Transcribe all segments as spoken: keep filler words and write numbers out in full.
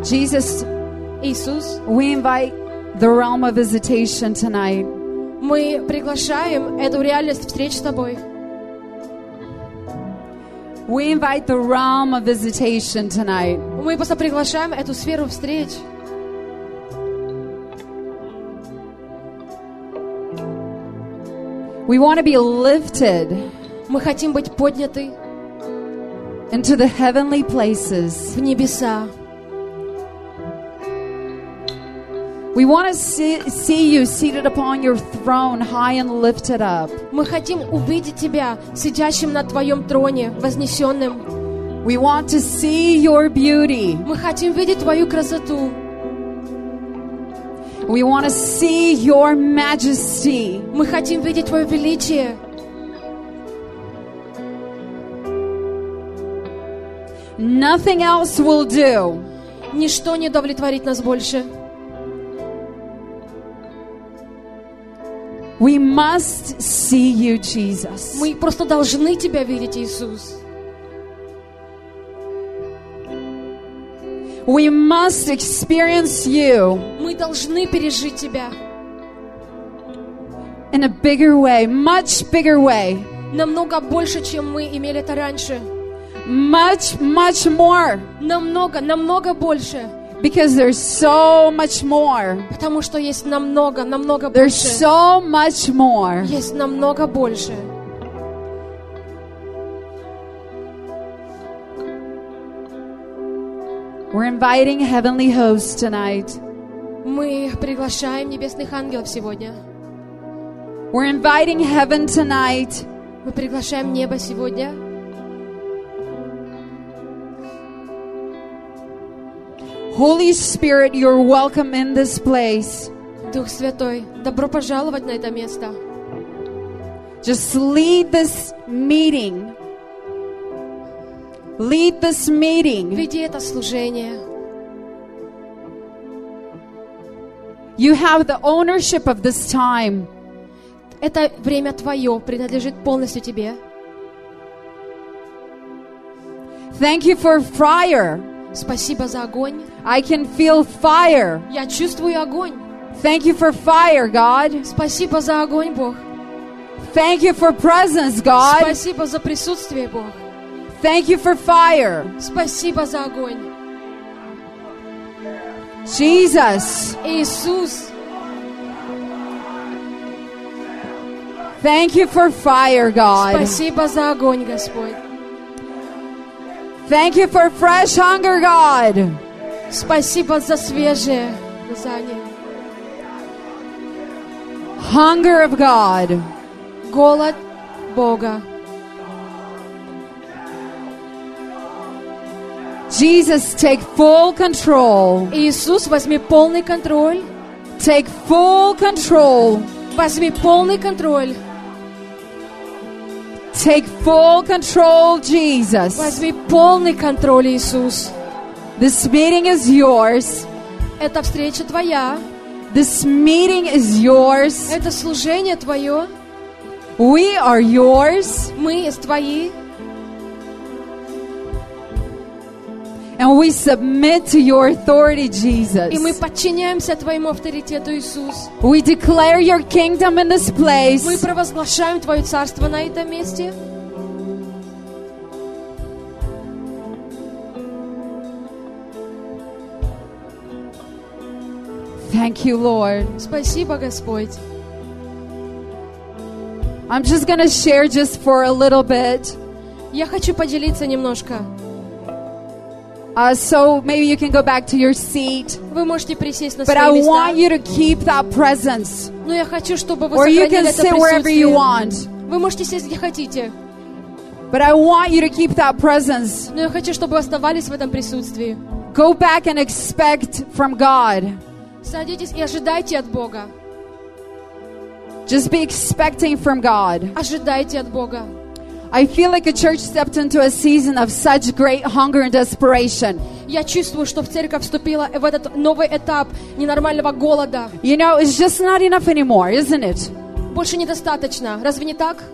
Jesus, Иисус, we invite the realm of visitation tonight. мы приглашаем эту реальность встреч с Тобой. We invite the realm of visitation tonight. Мы просто приглашаем эту сферу встреч. We want to be lifted Мы хотим быть подняты into the heavenly places. в небеса. We want to see, see you seated upon your throne, high and lifted up. Мы хотим увидеть Тебя, сидящим на Твоем троне, вознесенным. We want to see your beauty. Мы хотим видеть Твою красоту. We want to see your majesty. Мы хотим видеть Твое величие. Nothing else will do. Ничто не удовлетворит нас больше. We must see you, Jesus. Мы просто должны Тебя видеть, Иисус. We must experience you Мы должны пережить Тебя in a bigger way, much bigger way, намного больше, чем мы имели это раньше. much, much more, Намного, намного больше. because there's so much more. Потому что есть намного, намного There's больше. so much more. Есть намного больше. We're inviting heavenly hosts tonight. Мы приглашаем небесных ангелов сегодня. We're inviting heaven tonight. Мы приглашаем небо сегодня. Holy Spirit, you're welcome in this place. Дух Святой, добро пожаловать на это место. Just lead this meeting. Lead this meeting. Веди это служение. You have the ownership of this time. Это время Твое, принадлежит полностью Тебе. Thank you for fire. Спасибо за огонь. I can feel fire. Я чувствую огонь. Thank you for fire, God. Спасибо за огонь, Бог. Thank you for presence, God. Спасибо за присутствие, Бог. Thank you for fire. Спасибо за огонь. Jesus. Иисус, Thank you for fire, God. спасибо за огонь, Господь. Thank you for fresh hunger, God. Спасибо за свежее дыхание. Hunger of God. Голод Бога. Jesus, take full control. Иисус, возьми полный контроль. Take full control. Возьми полный контроль. Take full control, Jesus. Возьми полный контроль, Иисус. This meeting is yours. Эта встреча Твоя. This meeting is yours. Это служение Твое. We are yours. Мы Твои. And we submit to your authority, Jesus. И мы подчиняемся Твоему авторитету, Иисус. We declare your kingdom in this place. Мы провозглашаем Твое царство на этом месте. Thank you, Lord. Спасибо, Господь. I'm just going to share just for a little bit. Я хочу поделиться немножко. Uh, so maybe you can go back to your seat. Вы можете присесть на But свои I места. want you to keep that presence. Но я хочу, чтобы вы Or you сохранили can это sit wherever you присутствие. want. Вы можете сесть где хотите. But I want you to keep that presence. Но я хочу, чтобы вы оставались в этом присутствии. Go back and expect from God. Садитесь и ожидайте от Бога. Just be expecting from God. Ожидайте от Бога. I feel like a church stepped into a season of such great hunger and desperation. Я чувствую, что в церковь вступила в этот новый этап ненормального голода. You know, it's just not enough anymore, isn't it? Больше недостаточно. Разве не так?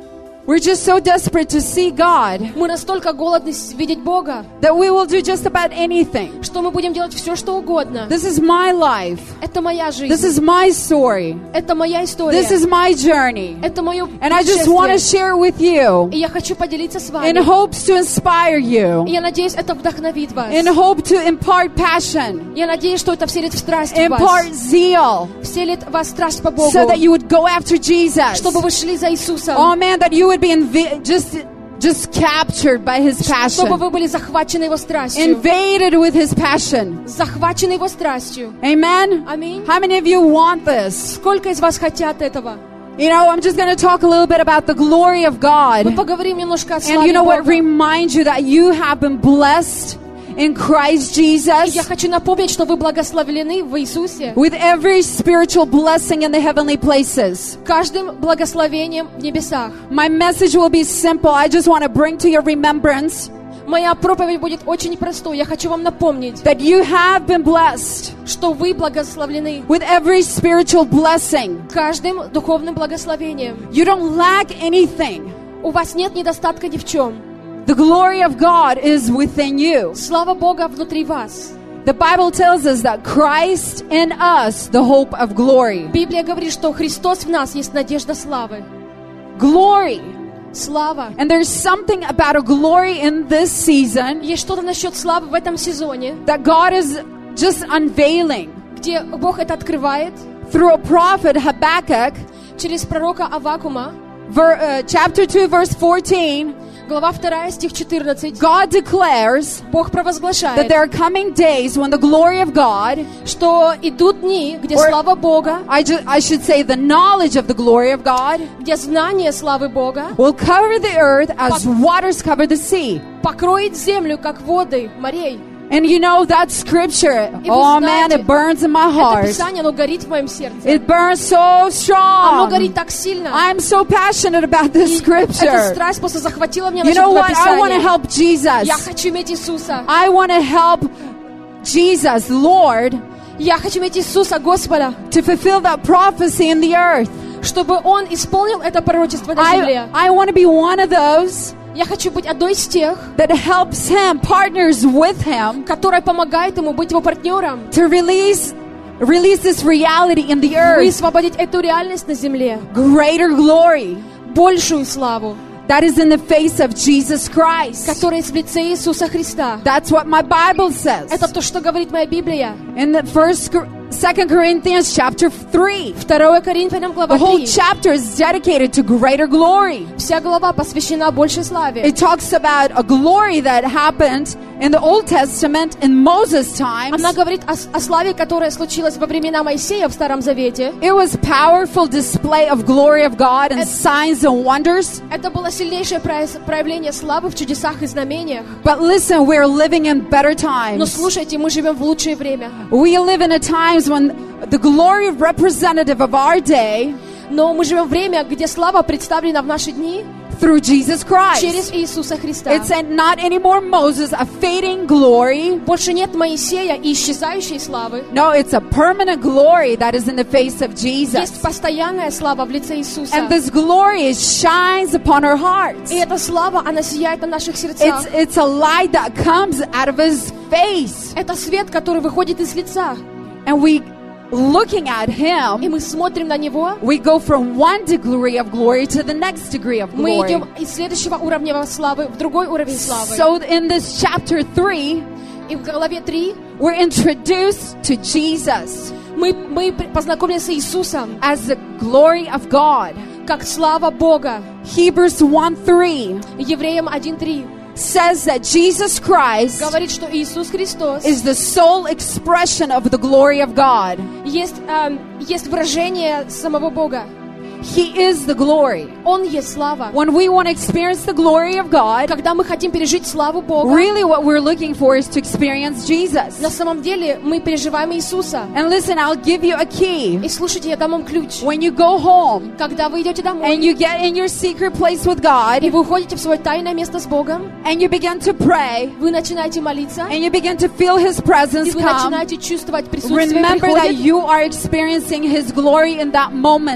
We're just so desperate to see God Мы настолько голодны с- видеть Бога, that we will do just about anything. что мы будем делать все, что угодно. This is my life. Это моя This жизнь. is my story. Это моя история. This is my journey. Это мое And I just want to путешествие. share with you И я хочу поделиться с in вами. hopes to inspire И you, я надеюсь, это вдохновит вас. in hope to impart passion, Я надеюсь, что это вселит в страсть в вас. impart zeal, Вселит в вас страсть по Богу. so that you would go after Jesus. Чтобы вы шли за Иисусом. Oh man, that you would be invi- just just captured by His Чтобы passion, вы были захвачены Его страстью. invaded with His passion. Захвачены Его страстью. Amen? Аминь. How many of you want this? Сколько из вас хотят этого? You know, I'm just going to talk a little bit about the glory of Мы God. поговорим немножко о And славе you know what? Бога. Remind you that you have been blessed in Christ И Jesus я хочу напомнить, что вы благословлены в Иисусе with every spiritual blessing in the heavenly places. каждым благословением в небесах. My message will be simple. I just want to bring to your remembrance Моя проповедь будет очень простой. Я хочу вам напомнить, that you have been blessed что вы благословлены with every spiritual blessing. каждым духовным благословением. You don't lack anything. У вас нет недостатка ни в чем. The glory of God is within you. Слава Бога внутри вас. The Bible tells us that Christ in us, the hope of glory. Библия говорит, что Христос в нас есть надежда славы. Glory. Слава. And there's something about a glory in this season Есть что-то насчет славы в этом сезоне, that God is just unveiling где Бог это открывает through a prophet, Habakkuk, через пророка Аввакума, ver, uh, chapter two, verse fourteen. глава вторая, стих четырнадцать. God declares Бог that провозглашает, there are coming days when the glory of God, что идут дни, где Or- слава Бога, I, ju- I should say the knowledge of the glory of God, где знание славы Бога will cover the earth as waters cover the sea. покроет землю, как воды морей. And you know that scripture, И вы oh man, знаете, it burns in my Это heart. Писание, оно горит в моем сердце. It burns so Оно strong. горит так сильно. I'm so passionate about this И эта scripture. страсть просто захватила меня You насчет know этого what? I want to Писания. help Jesus. Я хочу иметь Иисуса. I want to help Jesus, Lord, Я хочу иметь Иисуса, Господа, to fulfill that prophecy in the earth. чтобы Он исполнил это пророчество на I, земле. I want to be one of those Я хочу быть одной из тех, that helps him, partners with him, которая помогает Ему быть Его партнером, to release release this reality in the earth. высвободить эту реальность на земле, Greater glory большую славу, that is in the face of Jesus Christ. которая есть в лице Иисуса Христа. That's what my Bible says. Это то, что говорит моя Библия. In the first, Second Corinthians chapter three, Второе Коринфянам, the глава whole три. chapter is dedicated to greater glory. Вся глава посвящена большей славе. It talks about a glory that happened in the Old Testament in Moses' times. Она говорит о, о славе, которая случилась во времена Моисея в Старом Завете. It was powerful display of glory of God and signs and wonders. Это было сильнейшее прояс- проявление славы в чудесах и знамениях. But listen, we're living in better Но times. слушайте, мы живем в лучшее время. We live in a times when the glory representative of our day Но мы живем в время, где слава представлена в наши дни through Jesus Christ. через Иисуса Христа. It's not anymore Moses, a fading glory. Больше нет Моисея и исчезающей славы. No, it's a permanent glory that is in the face of Есть Jesus. постоянная слава в лице Иисуса. And this glory is shines upon our hearts. И эта слава, она сияет на наших сердцах. It's, it's a light that comes out of his face. Это свет, который выходит из лица. And we, looking at И him, мы смотрим на Него. we go from one degree of glory to the next degree of Мы glory. идем из следующего уровня славы в другой уровень славы. So in this chapter three, И в главе три we're introduced to Jesus мы, мы познакомились с Иисусом as the glory of God. как слава Бога. Hebrews one three Евреям один три says that Jesus Christ говорит, что Иисус Христос is the sole expression of the glory of God. есть, эм, есть выражение самого Бога. He is the glory. Он есть слава. When we want to experience the glory of God, Когда мы хотим пережить славу Бога, really what we're looking for is to experience Jesus. на самом деле мы переживаем Иисуса. And listen, I'll give you a key. И слушайте, я дам вам ключ. When you go home Когда вы идете and домой, you get in your secret place with и God вы уходите в свое тайное место с Богом, and you begin to pray вы начинаете молиться, and you begin to feel His и presence вы come, начинаете чувствовать присутствие remember that приходит. you are experiencing His glory in that moment.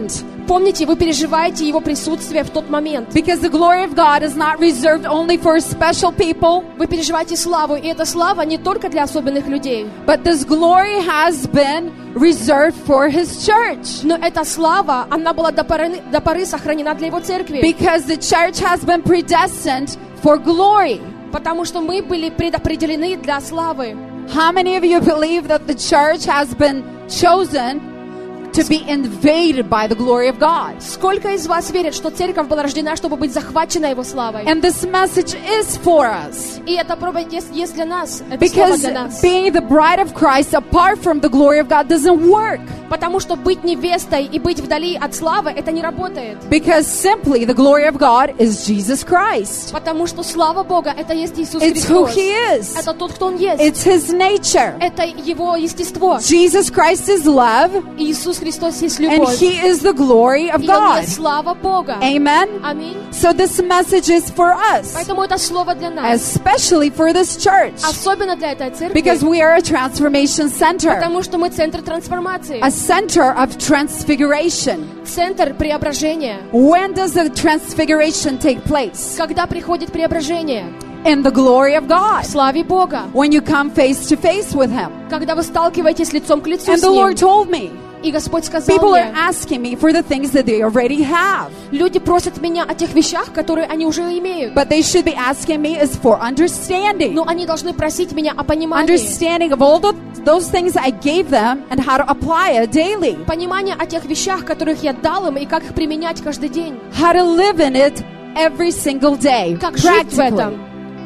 помните, вы переживаете Его присутствие в тот момент. Because the glory of God is not reserved only for special people, Вы переживаете славу, и эта слава не только для особенных людей. but this glory has been reserved for His church. Но эта слава, она была до поры, до поры сохранена для Его церкви. Because the church has been predestined for glory. Потому что мы были предопределены для славы. How many of you believe that the church has been chosen to be invaded by the glory of God? Сколько из вас верят, что церковь была рождена, чтобы быть захвачена Его славой? And this message is for us. И эта проповедь есть, есть для нас. Это слово Because для нас. being the bride of Christ apart from the glory of God doesn't work. Потому что быть невестой и быть вдали от славы, это не работает. Because simply the glory of God is Jesus Christ. Потому что слава Бога, это есть Иисус It's who Христос. He is. Это тот, кто Он есть. It's His nature. Это Его естество. Jesus Christ is love, Иисус Христос есть and любовь. He is the glory of И Он God. есть слава Бога. Amen? Аминь. So this message is for us, Поэтому это слово для нас. especially for this church, Особенно для этой церкви. because we are a transformation center, Потому что мы центр трансформации. a center of transfiguration. Центр преображения. When does the transfiguration take place? Когда приходит преображение? In the glory of В God. славе Бога. When you come face to face with Him. Когда вы сталкиваетесь лицом к лицу And с the Lord Ним. told me, И Господь сказал people are мне, asking me for the things that they already have. люди просят меня о тех вещах, которые они уже имеют. But they should be asking me is for understanding. Но они должны просить меня о понимании. Understanding of all the, those things I gave them and how to apply it daily. Понимание о тех вещах, которых я дал им, и как их применять каждый день. How to live in it every single day. Как жить в Practically. этом.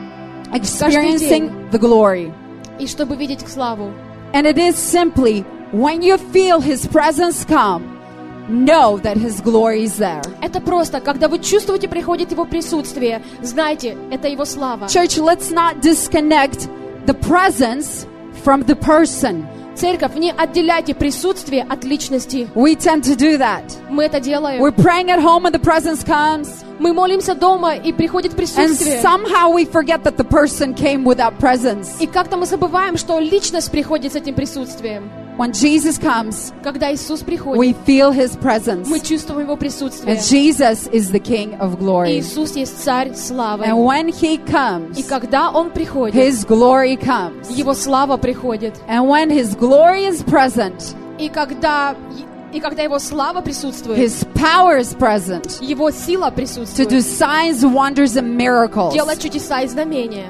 Experiencing the glory. И чтобы видеть славу. And it is simply when you feel His presence come, know that His glory is there. Это просто, когда вы чувствуете, приходит Его присутствие, знайте, это Его слава. Church, let's not disconnect the presence from the person. Церковь, не отделяйте присутствие от личности. We tend to do that. Мы это делаем. We're praying at home and the presence comes. Мы молимся дома, и приходит And присутствие. somehow we forget that the person came with that presence. И как-то мы забываем, что личность приходит с этим присутствием. When Jesus comes, Когда Иисус приходит, we feel His presence. мы чувствуем Его присутствие. And Jesus is the King of glory. Иисус есть Царь славы. And when He comes, И когда Он приходит, His glory comes. Его слава приходит. And when His glory is present, И когда, и когда Его слава присутствует, His power is present Его сила to присутствует. do signs, wonders, and miracles. Делать чудеса и знамения.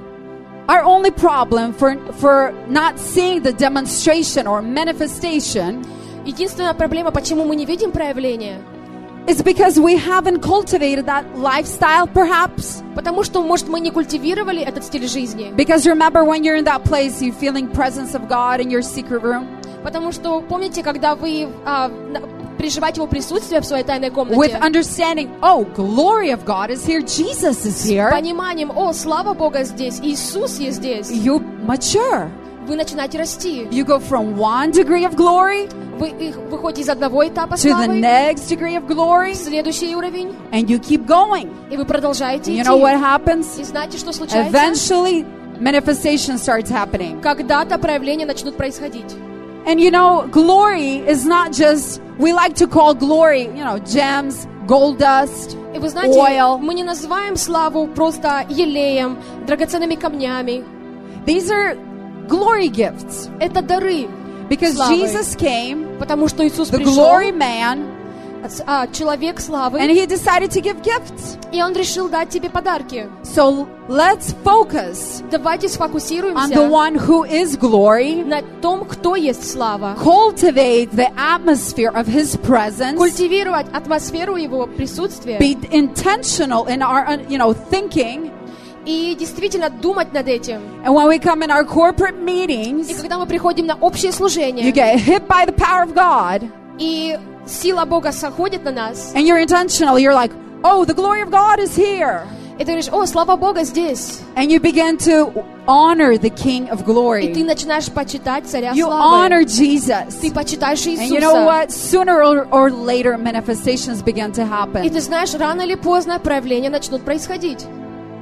Our only problem for, for not seeing the demonstration or manifestation Единственная проблема, почему мы не видим проявления, is because we haven't cultivated that lifestyle, perhaps. потому что, может, мы не культивировали этот стиль жизни. Because remember, when you're in that place, you're feeling presence of God in your secret room Потому что, помните, когда вы а, на- переживаете Его присутствие в своей тайной with комнате, understanding, oh, glory of God is here, Jesus is с here. пониманием, о, слава Бога здесь, Иисус есть здесь, You mature. вы начинаете расти. You go from one degree of glory Вы их выходите из одного этапа to the славы next degree of glory, в следующий уровень, and you keep going. и вы продолжаете You know what идти. happens? И знаете, что случается? Eventually, manifestation starts happening. Когда-то проявления начнут происходить. And you know, glory is not just, we like to call glory, you know, gems, gold dust, И вы знаете, oil. мы не называем славу просто елеем, драгоценными камнями. These are glory gifts. Это дары. Because Славы. Jesus came, Потому что Иисус the пришел, glory man, а, человек славы, and He decided to give gifts. и Он решил дать тебе подарки. So let's focus Давайте on the сфокусируемся one who is glory, на том, кто есть слава. cultivate the atmosphere of His presence, Культивировать атмосферу Его присутствия be intentional in our, you know, thinking. и действительно думать над этим. And when we come in our corporate И meetings, когда мы приходим на общее you служение, get hit by the power of God, и сила Бога соходит на нас, and you're intentional, you're like, oh, the glory of God is here. и ты говоришь, о, слава Бога здесь. And you begin to honor the King of И ты glory. начинаешь почитать Царя You славы. honor Jesus. Ты почитаешь And you know Иисуса. what? Sooner or, or later, manifestations begin to И happen. ты знаешь, рано или поздно проявления начнут происходить.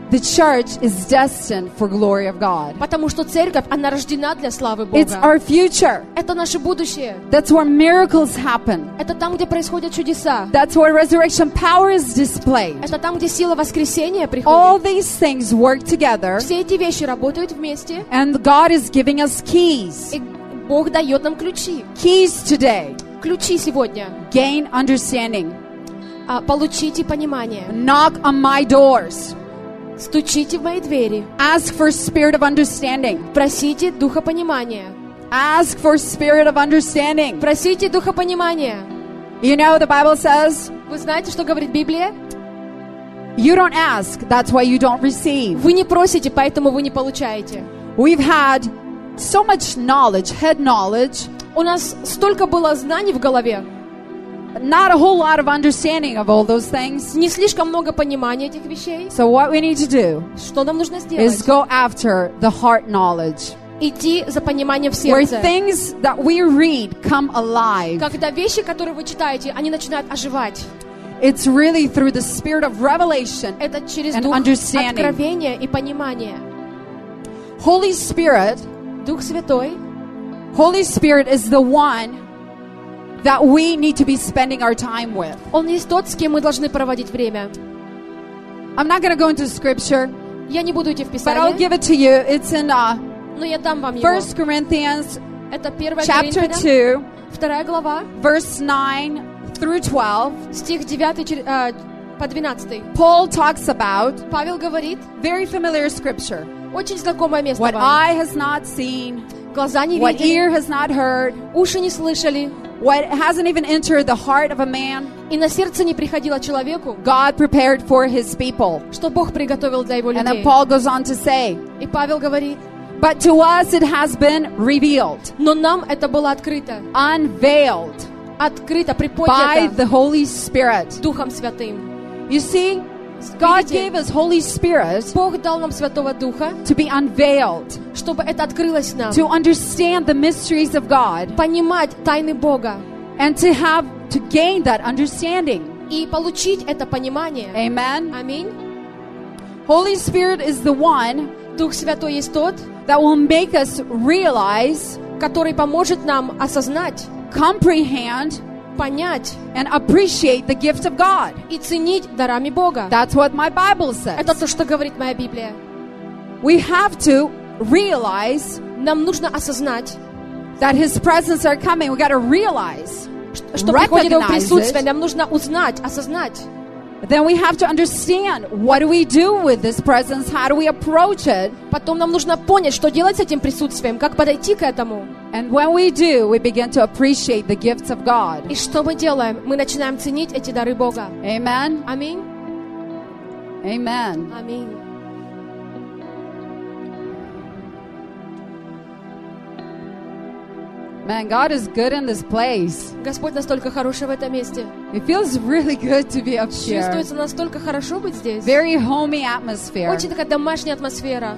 the church is destined for glory of God. Потому что церковь, она рождена для славы It's Бога. our future. Это наше будущее. That's where miracles happen. Это там, где происходят чудеса. That's where resurrection power is displayed. Это там, где сила воскресения All приходит. these things work together, Все эти вещи работают вместе. and God is giving us keys. И Бог дает нам ключи. Keys today. Ключи сегодня. Gain understanding. А, Получите понимание. Knock on my doors. Стучите в мои двери. Ask for spirit of understanding. Просите духа понимания. Ask for spirit of understanding. Просите духа понимания. You know, the Bible says, Вы знаете, что говорит Библия? you don't ask, that's why you don't receive. Вы не просите, поэтому вы не получаете. We've had so much knowledge, head knowledge, У нас столько было знаний в голове, not a whole lot of understanding of all those things. не слишком много понимания этих вещей. So what we need to do Что нам нужно is сделать? go after the heart knowledge, Идти за пониманием в where сердце. things that we read come alive. Когда вещи, которые вы читаете, они начинают оживать. It's really through the spirit of revelation. Это через And дух understanding. откровения и понимания. Holy Spirit, Дух Святой, Holy Spirit is the one that we need to be spending our time with. Он есть тот, с кем мы должны проводить время. I'm not going to go into scripture, Я не буду идти в but I'll Писание, give it to you. It's in uh, но я дам вам его. First Corinthians Это первая chapter Коринфянам, two, вторая глава, verse nine through twelve. стих девятый чер- а, по двенадцатый. Paul talks about Павел говорит, very familiar scripture. очень знакомое место What вам. eye has not seen, Глаза не what ear видели, has not heard, уши не слышали, what hasn't even entered the heart of a man, и на сердце не приходило человеку, God prepared for his people. что Бог приготовил для его And then людей. Paul goes on to say, И Павел говорит, but to us it has been revealed, но нам это было открыто, unveiled открыто, by приподнято the Holy Spirit. Духом Святым. You see, God Видите, gave us Holy Spirit Бог дал нам Святого Духа, to be unveiled, чтобы это открылось нам, to understand the mysteries of God, понимать тайны Бога and to have to gain that understanding. и получить это понимание. Amen. Аминь. Holy Spirit is the one Дух Святой есть тот, that will make us realize, который поможет нам осознать, comprehend, понять and appreciate the gift of God. и ценить дарами Бога. That's what my Bible Это says. то, что говорит моя Библия. We have to realize Нам нужно осознать, that His presence are coming. We got to realize. что приходит Его Recognize присутствие. it. Нам нужно узнать, осознать. Then we have to understand, what do we do with this presence? How do we approach it? Потом нам нужно понять, что делать с этим присутствием, как подойти к этому. And when we do, we begin to appreciate the gifts of God. И что мы делаем? Мы начинаем ценить эти дары Бога. Amen. Аминь. Amen. Аминь. Man, God is good in this place. Господь настолько хороший в этом месте. It feels really good to be up here. Чувствуется настолько хорошо быть здесь. Very homey atmosphere. Очень такая домашняя атмосфера.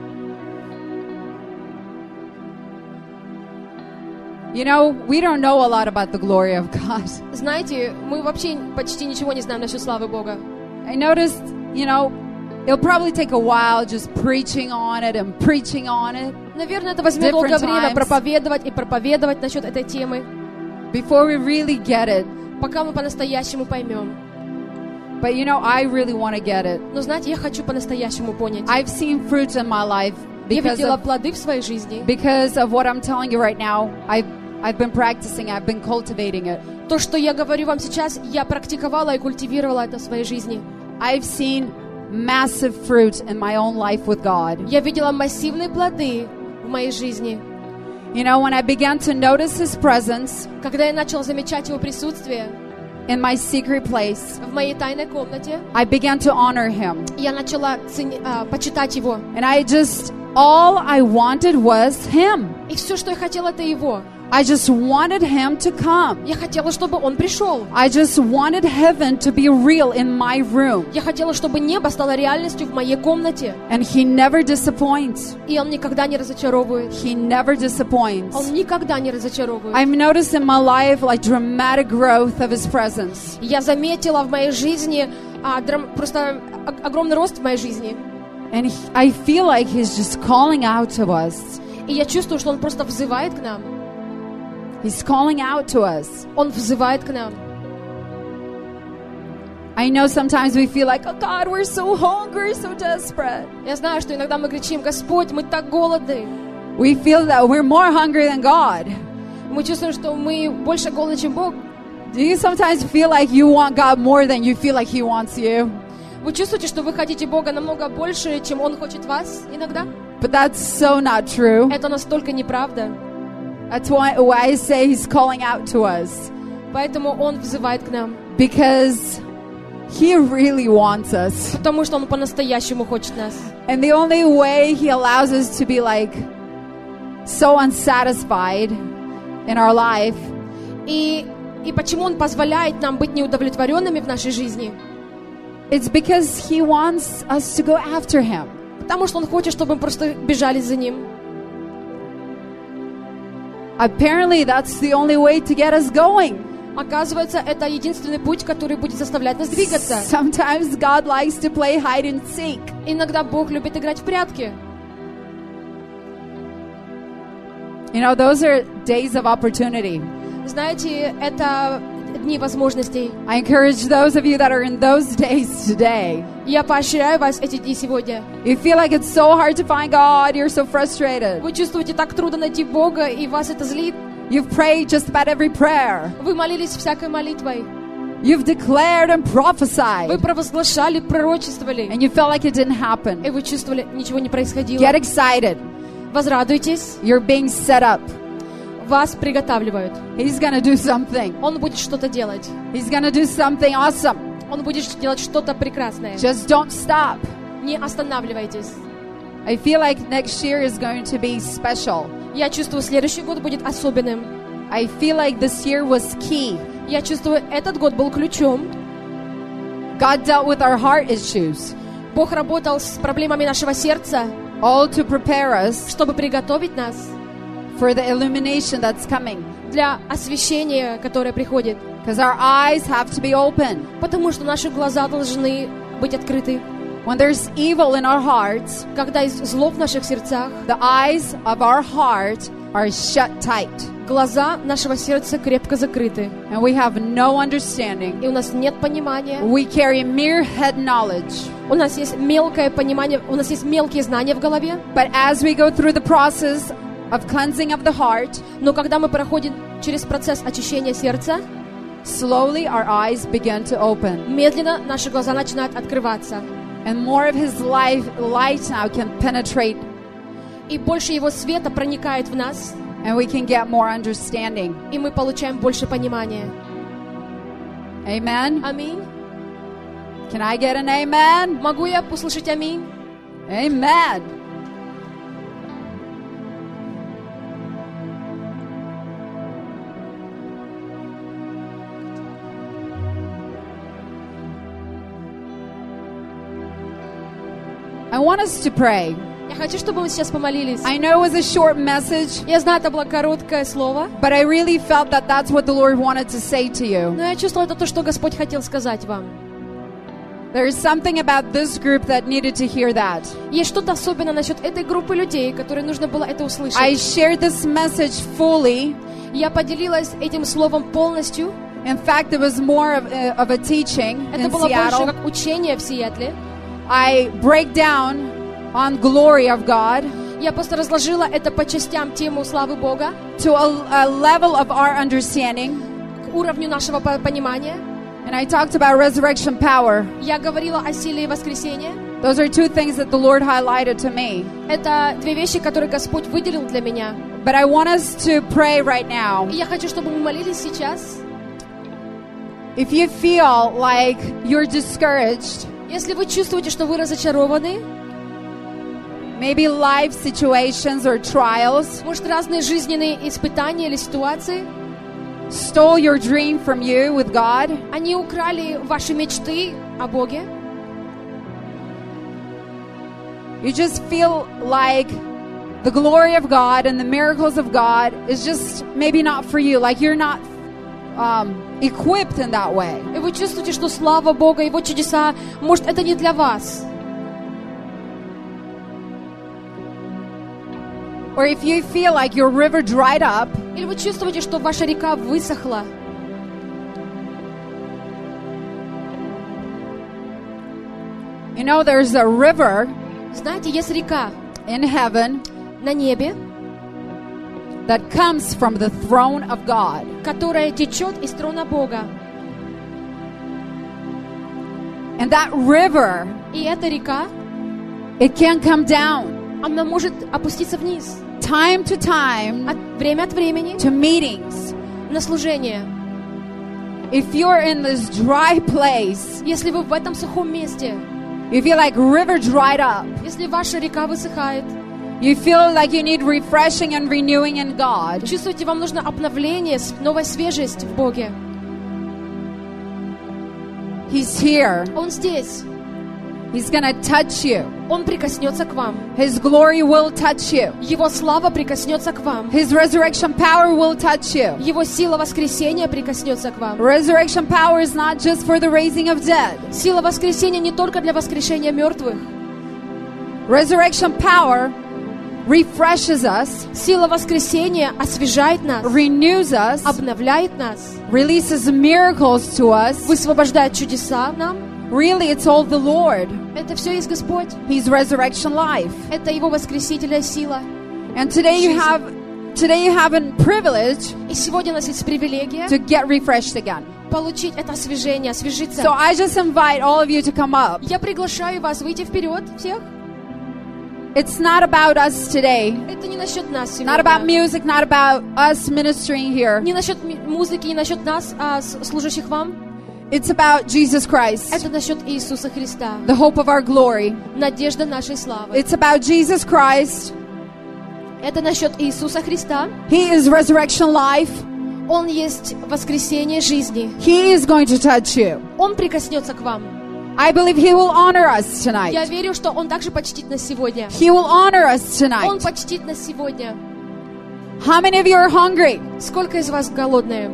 You know, we don't know a lot about the glory of God. Знаете, мы вообще почти ничего не знаем насчет славы Бога. I noticed, you know, it'll probably take a while just preaching on it and preaching on it Наверное, это возьмет долгое Different время times. проповедовать и проповедовать насчет этой темы, before we really get it. пока мы по-настоящему поймем. But you know, I really want to get it. Но знаете, я хочу по-настоящему понять. I've seen fruits in my life Я because видела of, плоды в своей жизни. because of what I'm telling you right now. I've, I've been practicing, I've been cultivating it. То, что я говорю вам сейчас, я практиковала и культивировала это в своей жизни. I've seen massive fruit in my own life with God. Я видела массивные плоды в моей жизни. You know, when I began to notice His presence Когда я начала замечать Его присутствие in my secret place, в моей тайной комнате, I began to honor Him. я начала цени- а, почитать Его. And I just, all I wanted was Him. И все, что я хотела, это Его. I just wanted Him to come. Я хотела, чтобы Он пришел. I just wanted heaven to be real in my room. Я хотела, чтобы небо стало реальностью в моей комнате. And He never disappoints. И Он никогда не разочаровывает. He never disappoints. Он никогда не разочаровывает. I've noticed in my life like dramatic growth of His presence. Я заметила в моей жизни а, драм- просто о- огромный рост в моей жизни. And he, I feel like He's just calling out to us. И я чувствую, что Он просто взывает к нам. He's calling out to us. Он взывает к нам. I know sometimes we feel like, oh God, we're so hungry, so desperate. Я знаю, что иногда мы кричим: Господь, мы так голодны. We feel that we're more hungry than God. Мы чувствуем, что мы больше голодны, чем Бог. Do you sometimes feel like you want God more than you feel like He wants you? Вы чувствуете, что вы хотите Бога намного больше, чем Он хочет вас иногда? But that's so not true. Это настолько неправда. That's why, why I say He's calling out to us. Поэтому Он взывает к нам. Because He really wants us. Потому что Он по-настоящему хочет нас. And the only way He allows us to be like so unsatisfied in our life И, и почему Он позволяет нам быть неудовлетворенными в нашей жизни? it's because He wants us to go after Him. Потому что Он хочет, чтобы мы просто бежали за Ним. Apparently that's the only way to get us going. Оказывается, это единственный путь, который будет заставлять нас двигаться. Sometimes God likes to play hide and seek. Иногда Бог любит играть в прятки. You know, those are days of opportunity. Знаете, это дни возможностей. I encourage those of you that are in those days today. Я поощряю вас эти дни сегодня. You feel like it's so hard to find God, you're so frustrated. Вы чувствуете, так трудно найти Бога, и вас это злит. You've prayed just about every prayer. Вы молились всякой молитвой. You've declared and Вы prophesied. провозглашали, пророчествовали. And you felt like it didn't И happen. вы чувствовали, ничего не происходило. Get excited. Возрадуйтесь. You're being set up. Вас приготавливают. He's going to do something. Он будет что-то делать. He's going to do something awesome. Он будет делать что-то прекрасное. Just don't stop. Не останавливайтесь. I feel like next year is going to be special. Я чувствую, следующий год будет особенным. I feel like this year was key. Я чувствую, этот год был ключом. God dealt with our heart issues, Бог работал с проблемами нашего сердца, all to prepare us чтобы приготовить нас for the illumination that's coming. для освещения, которое приходит. Because our eyes have to be open. Потому что наши глаза должны быть открыты. When there's evil in our hearts, Когда есть зло в наших сердцах, the eyes of our heart are shut tight. глаза нашего сердца крепко закрыты. And we have no understanding. И у нас нет понимания. We carry mere head knowledge. У нас есть мелкое понимание, у нас есть мелкие знания в голове. But as we go through the process of cleansing of the heart, Но когда мы проходим через процесс очищения сердца, slowly our eyes begin to open. медленно наши глаза начинают открываться. And more of His life, light now can penetrate, И больше Его света проникает в нас, and we can get more understanding. и мы получаем больше понимания. Amen? Аминь. Can I get an amen? Могу я услышать аминь? Amen. I want us to pray. Я хочу, чтобы мы сейчас помолились. I know it was a short message, Я знаю, это было короткое слово, but I really felt that that's what the Lord wanted to say to you. но я чувствовала, это то, что Господь хотел сказать вам. There is something about this group that needed to hear that. Есть что-то особенное насчет этой группы людей, которые нужно было это услышать. I shared this message fully. Я поделилась этим словом полностью. In fact, it was more of, uh, of a teaching Это in было больше Seattle. как учение в Сиэтле. I break down on glory of God Я просто разложила это по частям, тему славы Бога, to a, a level of our understanding. к уровню нашего по- понимания. And I talked about resurrection power. Я говорила о силе и воскресении. Those are two things that the Lord highlighted to me. Это две вещи, которые Господь выделил для меня. But I want us to pray right now. И я хочу, чтобы мы молились сейчас. If you feel like you're discouraged, Если вы чувствуете, что вы разочарованы, maybe life situations or trials может, разные жизненные испытания или ситуации, stole your dream from you with God, они украли ваши мечты о Боге, you just feel like the glory of God and the miracles of God is just maybe not for you, like you're not um, equipped in that way. и вы чувствуете, что слава Бога, Его чудеса, может, это не для вас. or if you feel like your river dried up, или вы чувствуете, что ваша река высохла, you know, there's a river знаете, есть река in heaven на небе, that comes from the throne of God. которая течет из трона Бога. And that river, И эта река, it can come down она может опуститься вниз time to time от, время от времени to meetings. на служение. If you're in this dry place, Если вы в этом сухом месте, you feel like river dried up, если ваша река высыхает, you feel like you need refreshing and renewing in God, чувствуете, вам нужно обновление, новая свежесть в Боге. He's here. Он здесь. He's going to touch you. Он прикоснется к вам. His glory will touch you. Его слава прикоснется к вам. His resurrection power will touch you. Его сила воскресения прикоснется к вам. Resurrection power is not just for the raising of dead. Сила воскресения не только для воскрешения мертвых. Resurrection power refreshes us, Сила воскресения освежает нас, renews us, обновляет нас, releases miracles to us. высвобождает чудеса нам. Really, it's all the Lord. Это все есть Господь. He's resurrection life. Это Его воскресительная сила. And today you Jesus. have today you have a privilege И сегодня у нас есть привилегия to get refreshed again. получить это освежение, освежиться. So I just invite all of you to come up. Я приглашаю вас выйти вперед всех. It's not about us today. Это не насчет нас Not about сегодня. music, not about us ministering here. Не насчет ми- музыки, не насчет нас, а с- служащих вам. It's about Jesus Christ, Это насчет Иисуса Христа. the hope of our glory. Надежда нашей славы. It's about Jesus Christ. Это насчет Иисуса Христа. He is resurrection life. Он есть воскресение жизни. He is going to touch you. Он прикоснется к вам. I believe He will honor us Я tonight. верю, что Он также почтит нас сегодня. He will honor us Он tonight. почтит нас сегодня. How many of you are hungry? Сколько из вас голодные?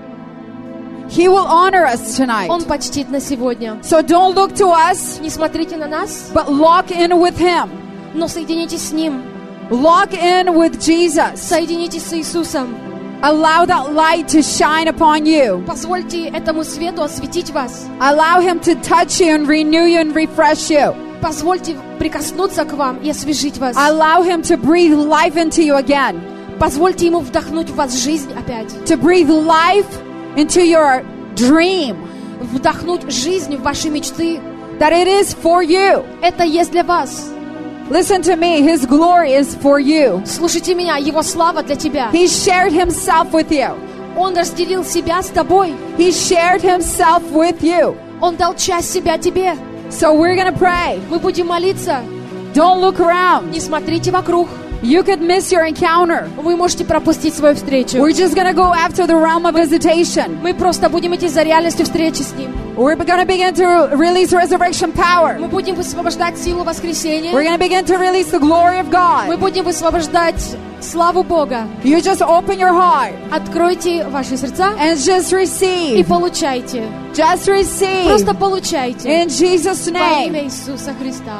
He will honor us tonight. Он почтит нас сегодня. So don't look to us, Не смотрите на нас, but lock in with Him. но соединитесь с Ним. Lock in with Jesus. Соединитесь с Иисусом. Allow that light to shine upon you. Позвольте этому свету осветить вас. Allow Him to touch you and renew you and refresh you. Позвольте прикоснуться к вам и освежить вас. Allow Him to breathe life into you again. Позвольте Ему вдохнуть в вас жизнь опять. To breathe life into your dream. Вдохнуть жизнь в ваши мечты. That it is for you. Это есть для вас. Listen to me. His glory is for you. Слушайте меня, Его слава для тебя. He shared Himself with you. Он разделил себя с тобой. He shared Himself with you. Он дал часть себя тебе. So we're going to pray. Мы будем молиться. Don't look around. Не смотрите вокруг. You could miss your encounter. Вы можете пропустить свою встречу. We're just going to go after the realm of visitation. Мы просто будем идти за реальностью встречи с Ним. We're going to begin to release resurrection power. Мы будем высвобождать силу воскресения. We're going to begin to release the glory of Мы God. будем высвобождать славу Бога. You just open your heart Откройте ваши сердца and just и receive. получайте. Just receive. Просто получайте. In Jesus' Во name. имя Иисуса Христа.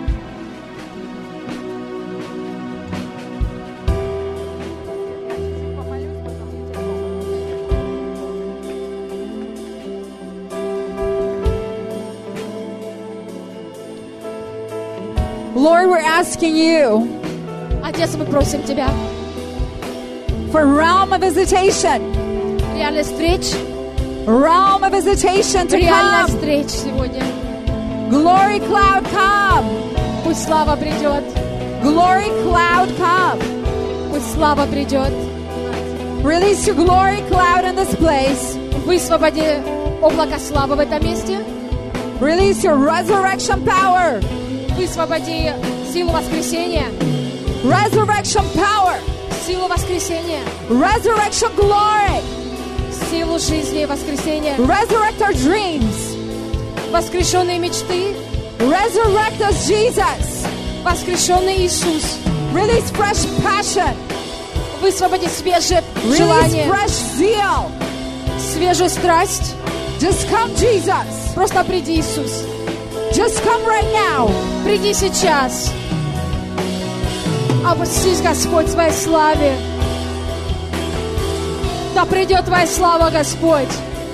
Lord, we're asking you Отец, мы просим Тебя. for realm of visitation. Реальность встреч. Realm of visitation to Реальность come. встреч сегодня. Glory cloud come. Пусть слава придет. Glory cloud come. Пусть слава придет. Release your glory cloud in this place. Высвободи облако славы в этом месте. Release your resurrection power. Высвободи силу воскресения. Resurrection power. Силу воскресения. Resurrection glory. Силу жизни и воскресения. Resurrect our dreams. Воскрешенные мечты. Resurrect us, Jesus. Воскрешенный Иисус. Release fresh passion. Высвободи свежее Release желание. fresh zeal. Свежую страсть. Just come, Jesus. Просто приди, Иисус. Just come right now. Приди сейчас. Опустись, Господь, в Твоей славе. Да придет Твоя слава, Господь.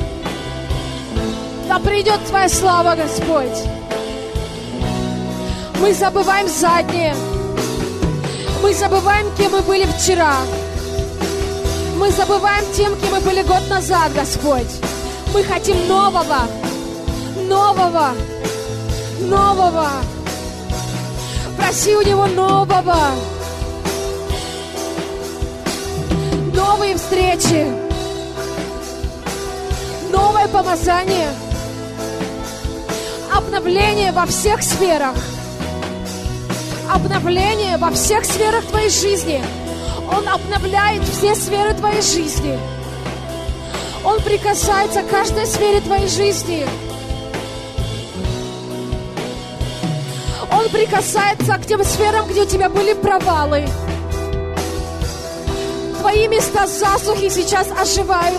Да придет Твоя слава, Господь. Мы забываем заднее. Мы забываем, кем мы были вчера. Мы забываем тем, кем мы были год назад, Господь. Мы хотим нового, нового, нового. Проси у Него нового. Новые встречи. Новое помазание. Обновление во всех сферах. Обновление во всех сферах твоей жизни. Он обновляет все сферы твоей жизни. Он прикасается к каждой сфере твоей жизни. Он прикасается к тем сферам, где у тебя были провалы. Твои места засухи сейчас оживают.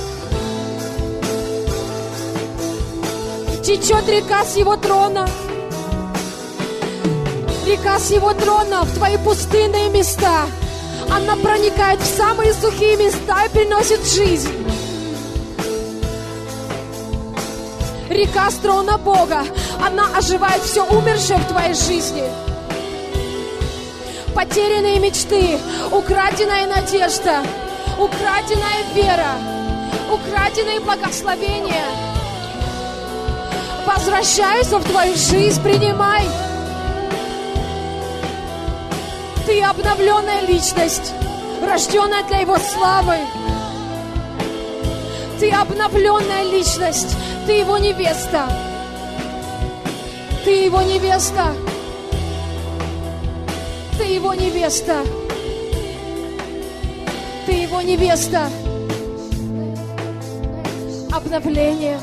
Течет река с Его трона. Река с Его трона в твои пустынные места. Она проникает в самые сухие места и приносит жизнь. Река с трона Бога. Она оживает все умершее в твоей жизни. Потерянные мечты, украденная надежда, украденная вера, украденные благословения возвращаются в твою жизнь. Принимай. Ты обновленная личность, рожденная для Его славы. Ты обновленная личность. Ты Его невеста. Ты Его невеста. Ты Его невеста. Ты Его невеста. Обновление.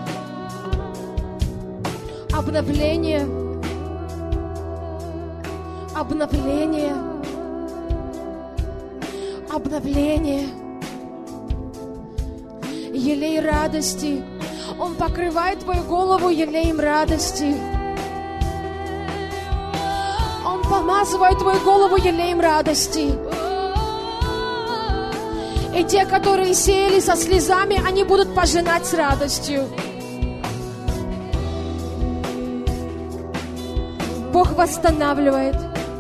Обновление. Обновление. Обновление. Елей радости. Он покрывает твою голову елеем радости. Он помазывает твою голову елеем радости. И те, которые сеяли со слезами, они будут пожинать с радостью. Бог восстанавливает.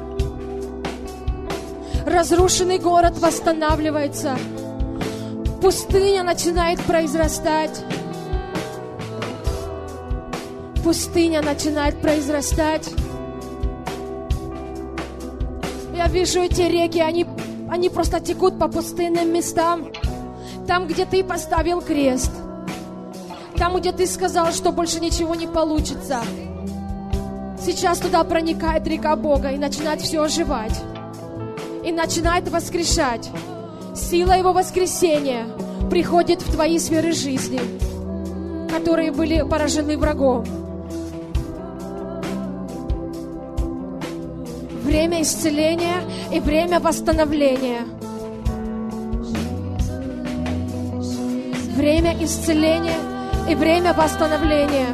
Разрушенный город восстанавливается. Пустыня начинает произрастать. Пустыня начинает произрастать. Я вижу эти реки, они, они просто текут по пустынным местам. Там, где ты поставил крест. Там, где ты сказал, что больше ничего не получится. Сейчас туда проникает река Бога и начинает все оживать. И начинает воскрешать. Сила Его воскресения приходит в твои сферы жизни, которые были поражены врагом. Время исцеления и время восстановления. Время исцеления и время восстановления.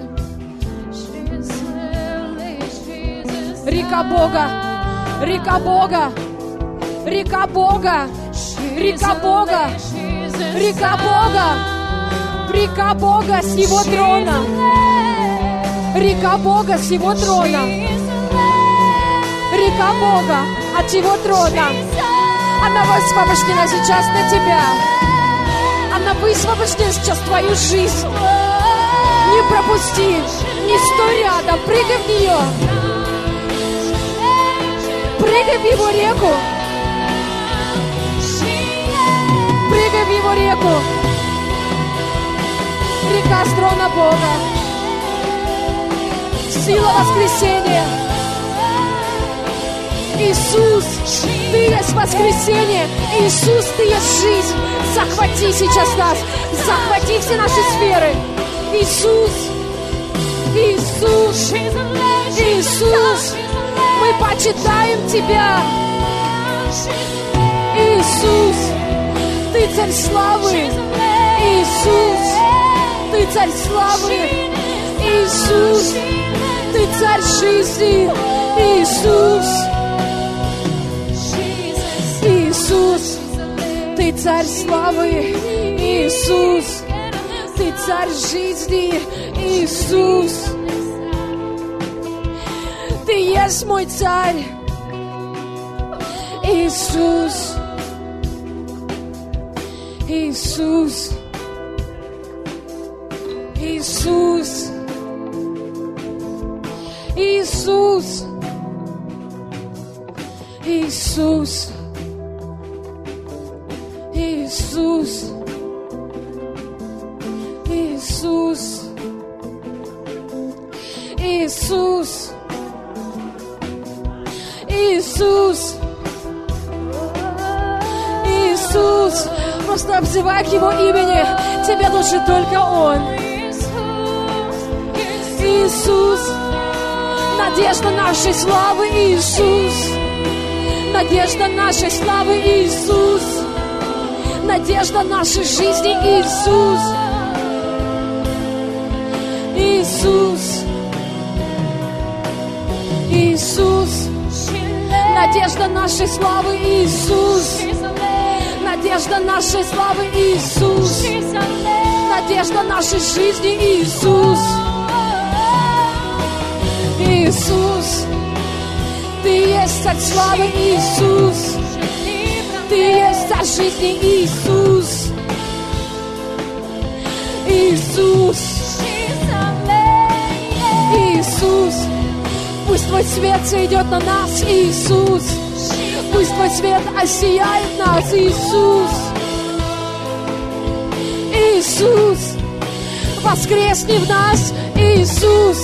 Река Бога, река Бога, река Бога, река Бога, река Бога, река Бога с Его трона, река Бога с Его трона, река Бога от Его трона. Она высвобождена сейчас на тебя. Она высвобождена сейчас в твою жизнь. Не пропусти, не стой рядом, прыгай в нее. Прыгай в Его реку. Прыгай в Его реку. Река с трона Бога. Сила воскресения. Иисус, Ты есть воскресение. Иисус, Ты есть жизнь. Захвати сейчас нас. Захвати все наши сферы. Иисус, Иисус, Иисус. Мы почитаем Тебя. Иисус, Ты царь славы. Иисус, Ты царь славы. Иисус, Ты царь жизни. Иисус, Ты царь славы, Иисус. Ты царь жизни, Иисус. Ты есть мой царь, Иисус. Иисус. Иисус. Иисус. Иисус. Иисус. Иисус. Иисус. Иисус. Иисус. Просто обзывай к Его имени. Тебе нужен только Он. Иисус. Надежда нашей славы, Иисус. Надежда нашей славы, Иисус. Надежда нашей жизни, Иисус. Иисус. Иисус. Надежда нашей славы, Иисус. Надежда нашей славы, Иисус. Надежда нашей жизни, Иисус. Иисус. Ты есть царь славы, Иисус. Ты есть царь жизни, Иисус. Иисус. Иисус. Пусть Твой свет сойдет на нас, Иисус. Пусть Твой свет осияет нас, Иисус. Иисус. Воскресни в нас, Иисус.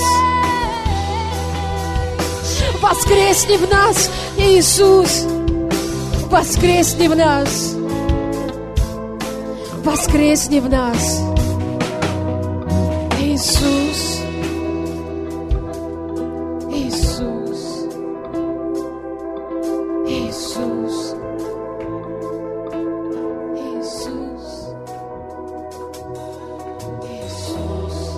Воскресни в нас, Иисус. Воскресни в нас. Воскресни в нас, Иисус. Иисус. Иисус. Иисус. Иисус.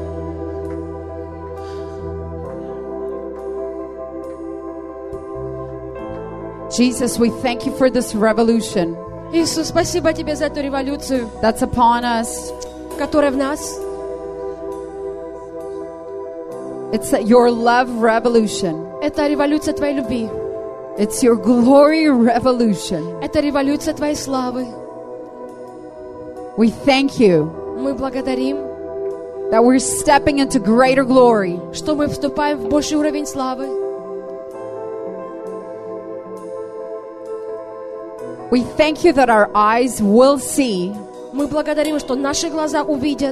Jesus, we thank you for this revolution Иисус, спасибо Тебе за эту революцию, that's upon us. которая в нас. It's your love revolution. Это революция Твоей любви. It's your glory revolution. Это революция Твоей славы. We thank you Мы благодарим, that we're stepping into greater glory. что мы вступаем в больший уровень славы. We thank you that our eyes will see Мы благодарим, что наши глаза увидят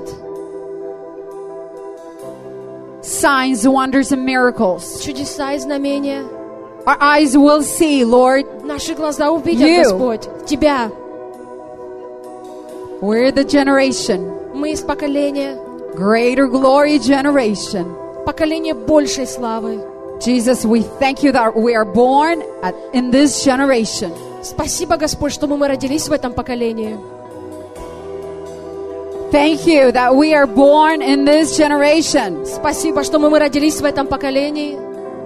signs, wonders, and miracles. чудеса и знамения. Our eyes will see, Lord, Наши глаза увидят, You. Господь, Тебя. we're the generation, Мы из поколения, greater glory generation. поколение большей славы. Jesus, we thank you that we are born at, in this generation. Спасибо, Господь, что мы родились в этом поколении. Thank you that we are born in this generation. Спасибо, что мы родились в этом поколении.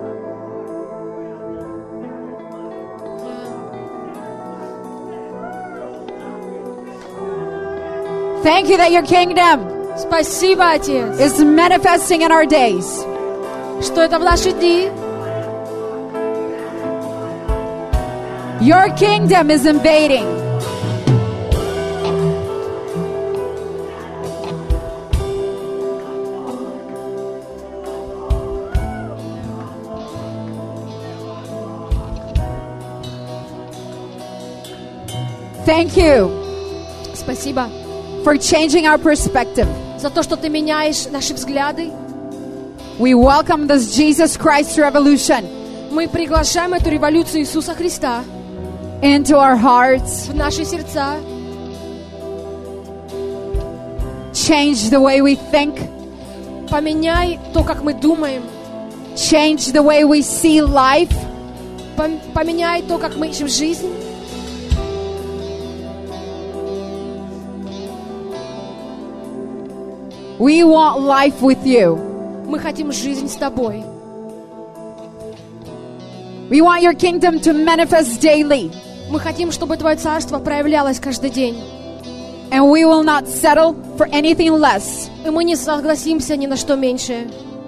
Thank you that your kingdom Спасибо, Отец, is manifesting in our days. что это в наши дни. Your kingdom is invading. Thank you Спасибо for changing our perspective. за то, что Ты меняешь наши взгляды. We welcome this Jesus Christ revolution Мы приглашаем эту революцию Иисуса Христа into our hearts. в наши сердца. Change the way we think. Поменяй то, как мы думаем. Change the way we see life. Пом- Поменяй то, как мы ищем жизнь. We want life with you. Мы хотим жизнь с Тобой. We want your kingdom to manifest daily. Мы хотим, чтобы Твое Царство проявлялось каждый день. And we will not settle for anything less. И мы не согласимся ни на что меньше.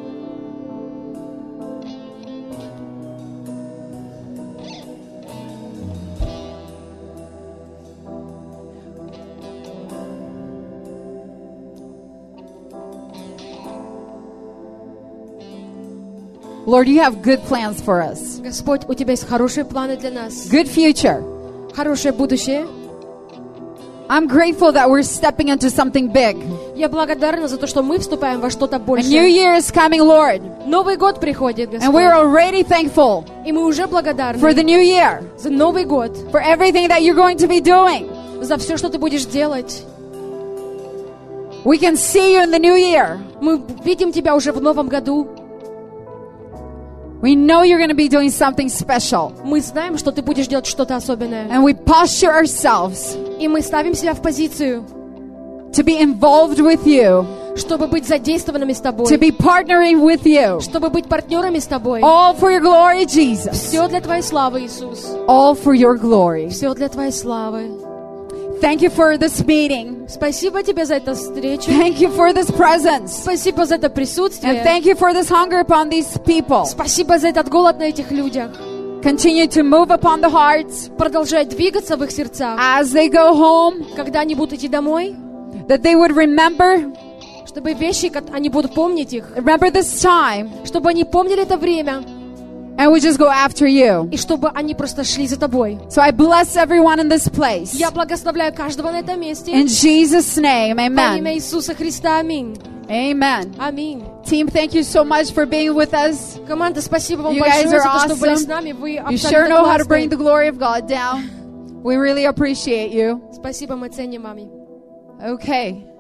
Lord, you have good plans for us. Господь, у Тебя есть хорошие планы для нас. Good future. Хорошее будущее. I'm grateful that we're stepping into something big. Я благодарна за то, что мы вступаем во что-то A new большее. year is coming, Lord. Новый год приходит, And we're Господь. already thankful И мы уже for the благодарны new year, за Новый год, for everything that you're going to be doing. за все, что Ты будешь делать. We can see you in the new year. Мы видим Тебя уже в Новом году. We know you're going to be doing something special. Мы знаем, что Ты будешь делать что-то особенное. And we posture ourselves И мы ставим себя в позицию, to be involved with you, чтобы быть задействованными с to Тобой, be partnering with you. чтобы быть партнерами с Тобой. All for your glory, Jesus. Все для Твоей славы, Иисус. All for your glory. Все для Твоей славы. Thank you for this meeting. Спасибо Тебе за эту встречу. Thank you for this presence. Спасибо за это And присутствие. thank you for this hunger upon these people. Спасибо за этот голод на этих людях. Continue to move upon the hearts Продолжай двигаться в их сердцах. as they go home, Когда они будут идти домой, that they would remember, чтобы вещи, как они будут помнить их, remember this time, чтобы они помнили это время, and we just go after you. и чтобы они просто шли за Тобой. So I bless everyone in this place. Я благословляю каждого на этом месте. In Jesus' name, Во имя amen. Иисуса Христа. Аминь. Amen. Аминь. Team, thank you so much for being with us. Команда, спасибо вам You guys большое are за то, что были awesome. с нами. Вы You sure абсолютно know how to bring the классные. glory of God down. We really appreciate you. Спасибо, мы ценим вами. Okay.